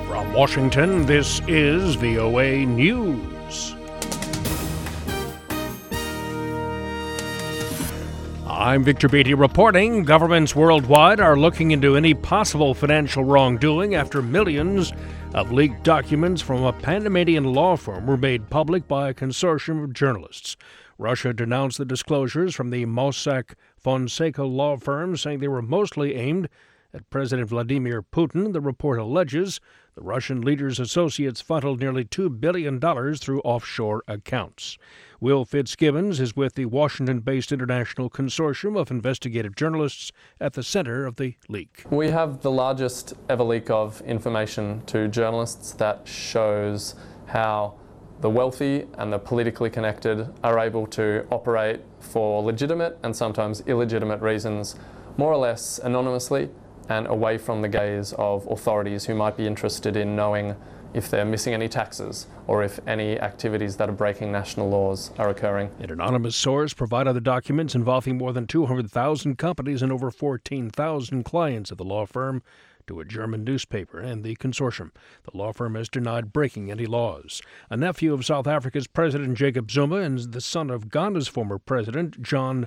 From Washington, this is VOA News. I'm Victor Beatty reporting. Governments worldwide are looking into any possible financial wrongdoing after millions of leaked documents from a Panamanian law firm were made public by a consortium of journalists. Russia denounced the disclosures from the Mossack Fonseca law firm, saying they were mostly aimed at President Vladimir Putin. The report alleges the Russian leader's associates funneled nearly $2 billion through offshore accounts. Will Fitzgibbons is with the Washington-based International Consortium of Investigative Journalists at the center of the leak. We have the largest ever leak of information to journalists that shows how the wealthy and the politically connected are able to operate for legitimate and sometimes illegitimate reasons, more or less anonymously and away from the gaze of authorities who might be interested in knowing if they're missing any taxes or if any activities that are breaking national laws are occurring. An anonymous source provided the documents involving more than 200,000 companies and over 14,000 clients of the law firm to a German newspaper and the consortium. The law firm has denied breaking any laws. A nephew of South Africa's President Jacob Zuma and the son of Ghana's former president, John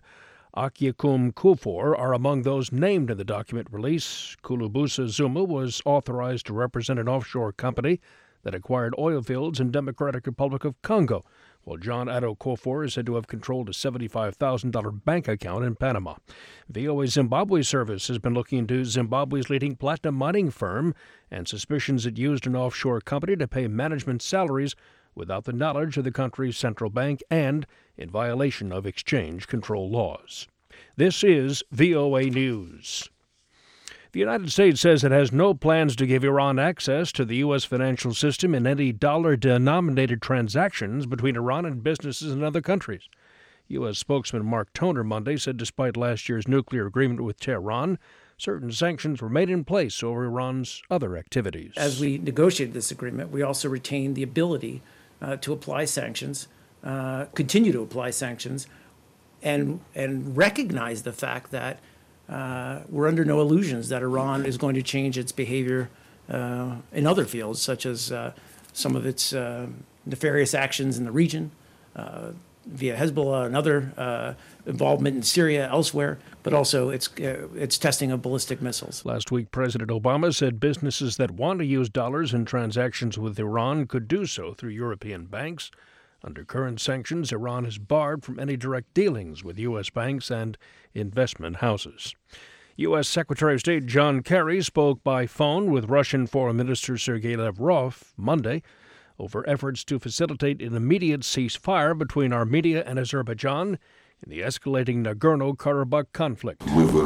Akyekum Kufuor, are among those named in the document release. Kulubusa Zuma was authorized to represent an offshore company that acquired oil fields in Democratic Republic of Congo, while John Addo Kufuor is said to have controlled a $75,000 bank account in Panama. VOA Zimbabwe service has been looking into Zimbabwe's leading platinum mining firm and suspicions it used an offshore company to pay management salaries without the knowledge of the country's central bank and in violation of exchange control laws. This is VOA News. The United States says it has no plans to give Iran access to the U.S. financial system in any dollar-denominated transactions between Iran and businesses in other countries. U.S. spokesman Mark Toner Monday said despite last year's nuclear agreement with Tehran, certain sanctions were made in place over Iran's other activities. As we negotiated this agreement, we also retained the ability to apply sanctions, continue to apply sanctions, and recognize the fact that we're under no illusions that Iran is going to change its behavior in other fields, such as some of its nefarious actions in the region, via Hezbollah and other involvement in Syria, elsewhere, but also its testing of ballistic missiles. Last week, President Obama said businesses that want to use dollars in transactions with Iran could do so through European banks. Under current sanctions, Iran is barred from any direct dealings with U.S. banks and investment houses. U.S. Secretary of State John Kerry spoke by phone with Russian Foreign Minister Sergei Lavrov Monday over efforts to facilitate an immediate ceasefire between Armenia and Azerbaijan in the escalating Nagorno-Karabakh conflict.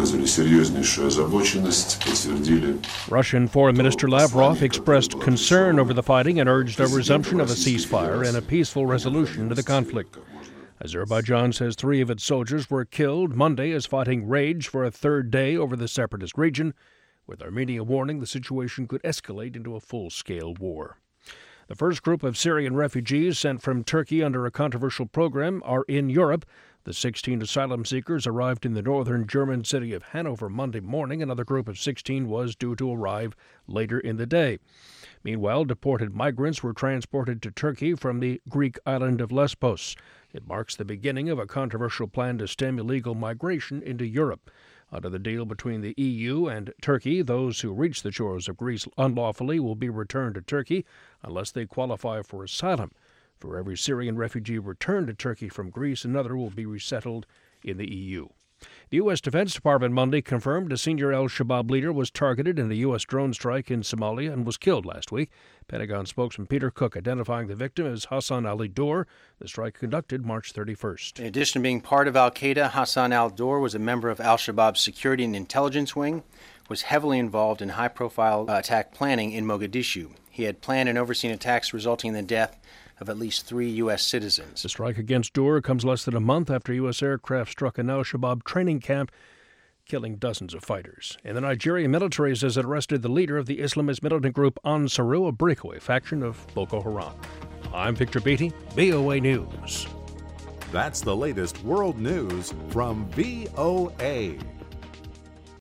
Russian Foreign Minister Lavrov expressed concern over the fighting and urged a resumption of a ceasefire and a peaceful resolution to the conflict. Azerbaijan says 3 of its soldiers were killed Monday as fighting raged for a third day over the separatist region, with Armenia warning the situation could escalate into a full-scale war. The first group of Syrian refugees sent from Turkey under a controversial program are in Europe. The 16 asylum seekers arrived in the northern German city of Hanover Monday morning. Another group of 16 was due to arrive later in the day. Meanwhile, deported migrants were transported to Turkey from the Greek island of Lesbos. It marks the beginning of a controversial plan to stem illegal migration into Europe. Under the deal between the EU and Turkey, those who reach the shores of Greece unlawfully will be returned to Turkey unless they qualify for asylum. For every Syrian refugee returned to Turkey from Greece, another will be resettled in the EU. The U.S. Defense Department Monday confirmed a senior al-Shabaab leader was targeted in a U.S. drone strike in Somalia and was killed last week. Pentagon spokesman Peter Cook identifying the victim as Hassan al-Dur. The strike conducted March 31st. In addition to being part of al-Qaeda, Hassan al-Dur was a member of al-Shabaab's security and intelligence wing, was heavily involved in high-profile attack planning in Mogadishu. He had planned and overseen attacks resulting in the death of at least 3 U.S. citizens. The strike against Dur comes less than a month after U.S. aircraft struck an al-Shabaab training camp, killing dozens of fighters. And the Nigerian military says it arrested the leader of the Islamist militant group Ansaru, a breakaway faction of Boko Haram. I'm Victor Beatty, VOA News. That's the latest world news from VOA.